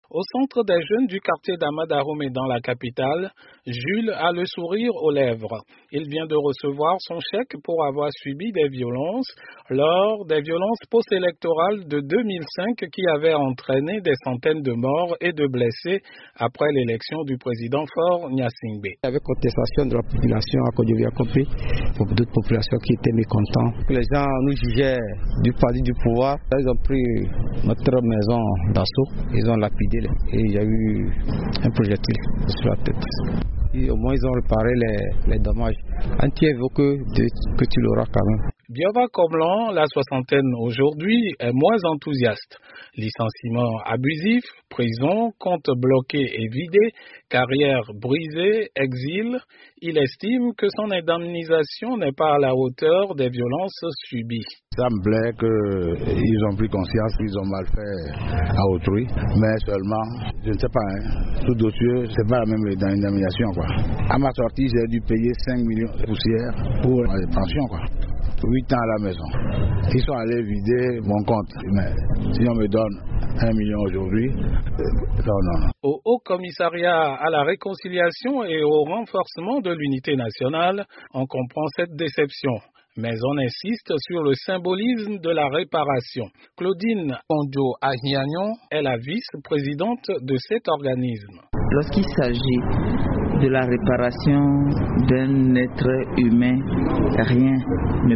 Au centre des jeunes du quartier d'Amadaroumé dans la capitale, Jules a le sourire aux lèvres. Il vient de recevoir son chèque pour avoir subi des violences lors des violences post-électorales de 2005 qui avaient entraîné des centaines de morts et de blessés après l'élection du président Faure Gnassingbé. Avec contestation de la population à Kodjoviakope, d'autres populations qui étaient mécontentes. Les gens nous jugeaient du parti du pouvoir. Ils ont pris notre maison d'assaut, ils ont lapidé et il y a eu un projectile sur la tête. Et au moins ils ont réparé les dommages. Un tiers vaut que tu l'auras quand même. Biova Komlan, la soixantaine aujourd'hui, est moins enthousiaste. Licenciement abusif, prison, compte bloqué et vidé, carrière brisée, exil. Il estime que son indemnisation n'est pas à la hauteur des violences subies. Ça me plaît qu'ils ont pris conscience qu'ils ont mal fait à autrui, mais seulement, je ne sais pas, tout dossier, c'est pas la même indemnisation, quoi. À ma sortie, j'ai dû payer 5 millions de poussières pour la pension, quoi. 8 ans à la maison. Ils sont allés vider mon compte, mais si on me donne 1 million aujourd'hui, non. Au Haut Commissariat à la réconciliation et au renforcement de l'unité nationale, on comprend cette déception. Mais on insiste sur le symbolisme de la réparation. Claudine Ondjo Ahiagnon est la vice-présidente de cet organisme. Lorsqu'il s'agit de la réparation d'un être humain, rien ne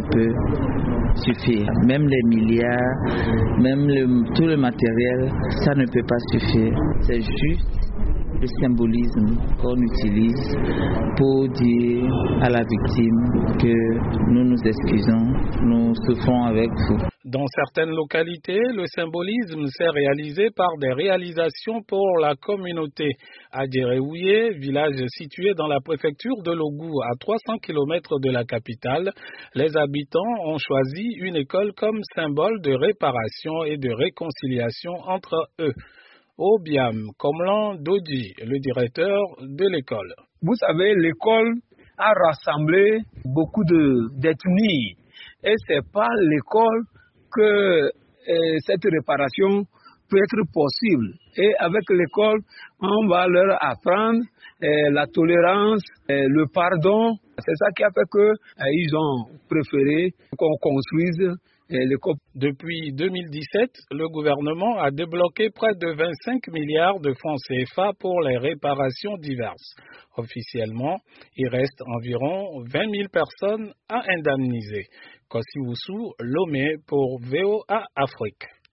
peut suffire. Même les milliards, même tout le matériel, ça ne peut pas suffire. C'est juste le symbolisme qu'on utilise pour dire à la victime que nous nous excusons, nous souffrons avec vous. Dans certaines localités, le symbolisme s'est réalisé par des réalisations pour la communauté. À Djereouye, village situé dans la préfecture de Logou, à 300 km de la capitale, les habitants ont choisi une école comme symbole de réparation et de réconciliation entre eux. Obiam Komlan Dodji, le directeur de l'école. Vous savez, l'école a rassemblé beaucoup d'ethnies et c'est par l'école que cette réparation peut être possible. Et avec l'école, on va leur apprendre la tolérance, le pardon. C'est ça qui a fait qu'ils ont préféré qu'on construise l'école. Depuis 2017, le gouvernement a débloqué près de 25 milliards de francs CFA pour les réparations diverses. Officiellement, il reste environ 20 000 personnes à indemniser. Kossi Oussou, Lomé pour VOA Afrique.